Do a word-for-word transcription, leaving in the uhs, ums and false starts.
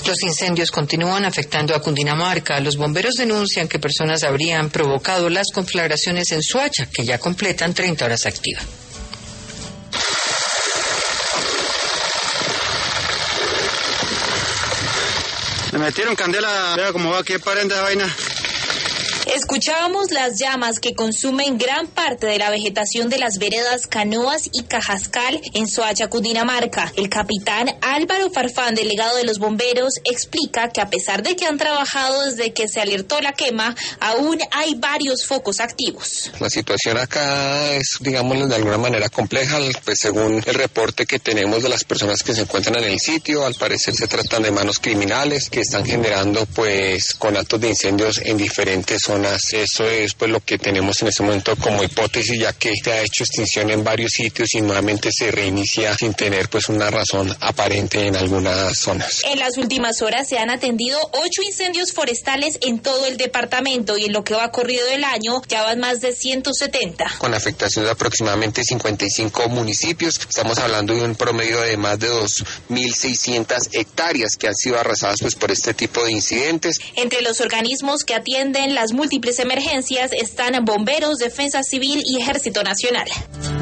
Los incendios continúan afectando a Cundinamarca. Los bomberos denuncian que personas habrían provocado las conflagraciones en Soacha, que ya completan treinta horas activa. Me metieron candela, vea cómo va, qué parenda de vaina. Escuchábamos las llamas que consumen gran parte de la vegetación de las veredas Canoas y Cajascal en Soacha, Cundinamarca. El capitán Álvaro Farfán, delegado de los bomberos, explica que a pesar de que han trabajado desde que se alertó la quema, aún hay varios focos activos. La situación acá es, digamos, de alguna manera compleja, pues según el reporte que tenemos de las personas que se encuentran en el sitio, al parecer se tratan de manos criminales que están generando pues con actos de incendios en diferentes zonas. Eso es pues lo que tenemos en este momento como hipótesis, ya que se ha hecho extinción en varios sitios y nuevamente se reinicia sin tener pues una razón aparente en algunas zonas. En las últimas horas se han atendido ocho incendios forestales en todo el departamento y en lo que va corrido del año ya van más de ciento setenta. Con afectación de aproximadamente cincuenta y cinco municipios, estamos hablando de un promedio de más de dos mil seiscientas hectáreas que han sido arrasadas pues por este tipo de incidentes. Entre los organismos que atienden las múltiples emergencias están bomberos, defensa civil y ejército nacional.